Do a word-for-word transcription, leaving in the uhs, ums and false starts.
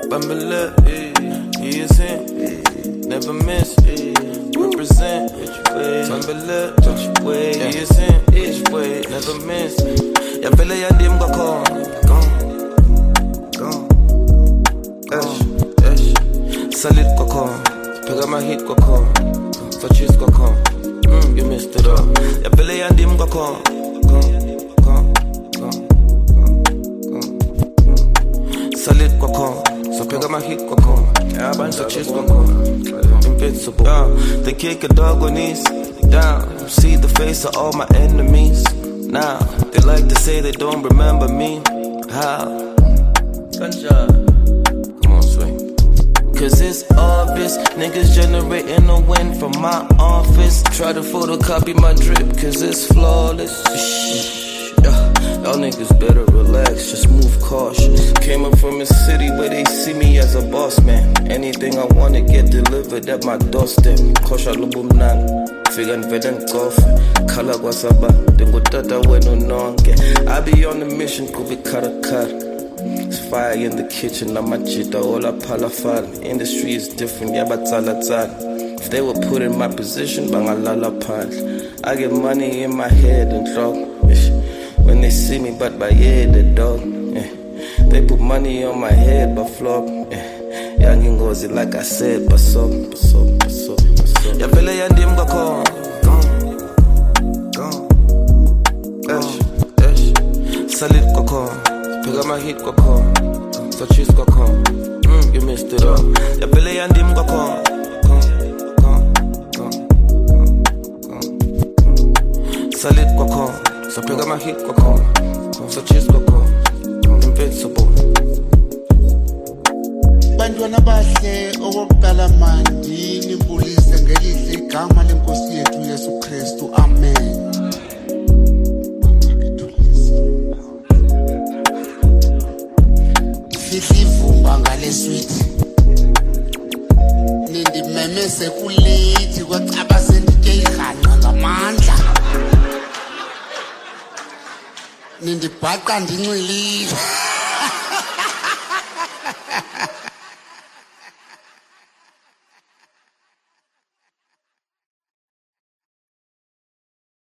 Bambala, he is him, never miss, represent, Bambala, touch your way, he is him, each way, never miss. Ya pele ya dim go come, come, come, dash, dash. Solid go come, pega my hit go come, touches go come, mm, you missed it all. Ya pele ya dim go come, come, come, come, come, come. Solid go come, so pega my hit go come, yeah, bunch of cheese go come, invincible. Uh, they kick a dog on knees down, see the face of all my enemies. Now, they like to say they don't remember me. How? Gunshot. Come on, swing. Cause it's obvious, niggas generating a win from my office. Try to photocopy my drip, cause it's flawless. Shh, yeah. Y'all niggas better relax, just move cautious. Came up from a city where they see me as a boss man. Anything I wanna get delivered at my doorstep. Kosha lubumnan. Figure vele nkofe, khala kwasaba, dengotata wenu nonke. I be on the mission, kubi kara kara. It's fire in the kitchen, I'm a jita, all a palafal. Industry is different, yabatala tal. If they were put in my position, bangalala pal. I get money in my head and drop. When they see me, but by yeah, the dog. They put money on my head, but flop. Young ngozi, like I said, baso, baso, baso. Ya pele ya ndim go come, come, come, dash, dash. Solid go come, pega my hit go come, so cheese go come, mm, you missed it all. Ya pele ya ndim go come, come, come, come, come, come. Solid go come, so pega my hit go come, so cheese go come, invincible. Bantwana bahle okokuqala manje nibulise ngelihle igama lenkosi yethu Yesu Kristu, amen. Sisivumba ngale sweet nindimemese kulethi kwacaba sendike ihanqa ngamandla nindibhaqa ndincilile.